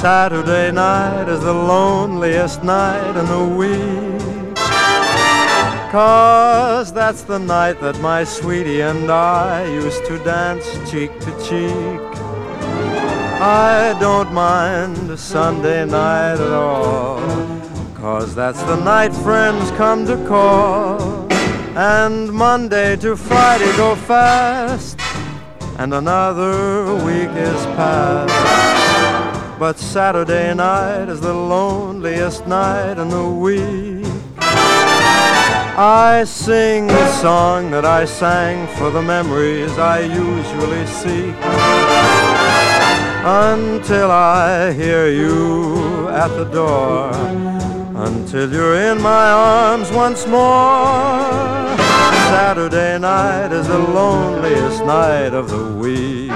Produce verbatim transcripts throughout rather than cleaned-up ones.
Saturday night is the loneliest night in the week, 'cause that's the night that my sweetie and I used to dance cheek to cheek. I don't mind Sunday night at all, 'cause that's the night friends come to call. And Monday to Friday go fast, and another week is past. But Saturday night is the loneliest night in the week. I sing the song that I sang for the memories I usually seek, until I hear you at the door, until you're in my arms once more. Saturday night is the loneliest night of the week.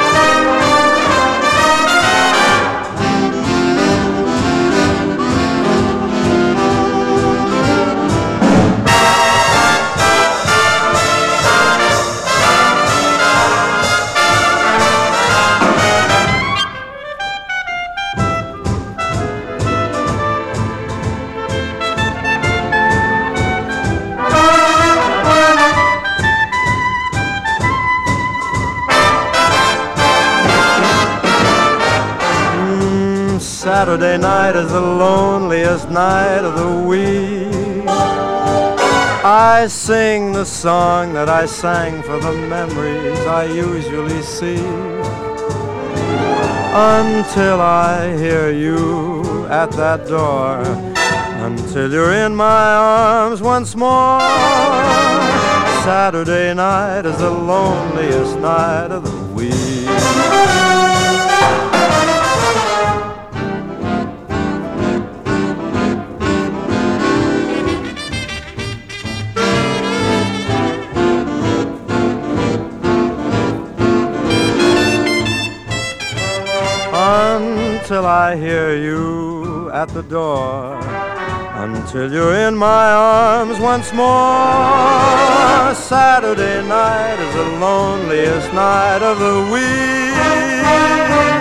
Saturday night is the loneliest night of the week. I sing the song that I sang for the memories I usually see, until I hear you at that door, until you're in my arms once more. Saturday night is the loneliest night of the week. Until I hear you at the door, until you're in my arms once more. Saturday night is the loneliest night of the week.